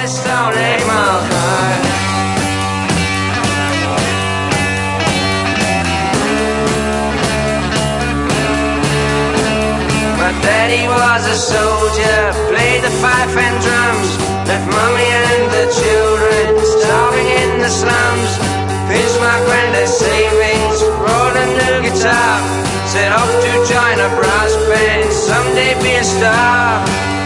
this town 8 miles high. My daddy was a soldier, played the fife and drums, left mommy and the children starving in the slums. Pinched my granddad's savings, brought a new guitar, set off to join a brass band, someday be a star.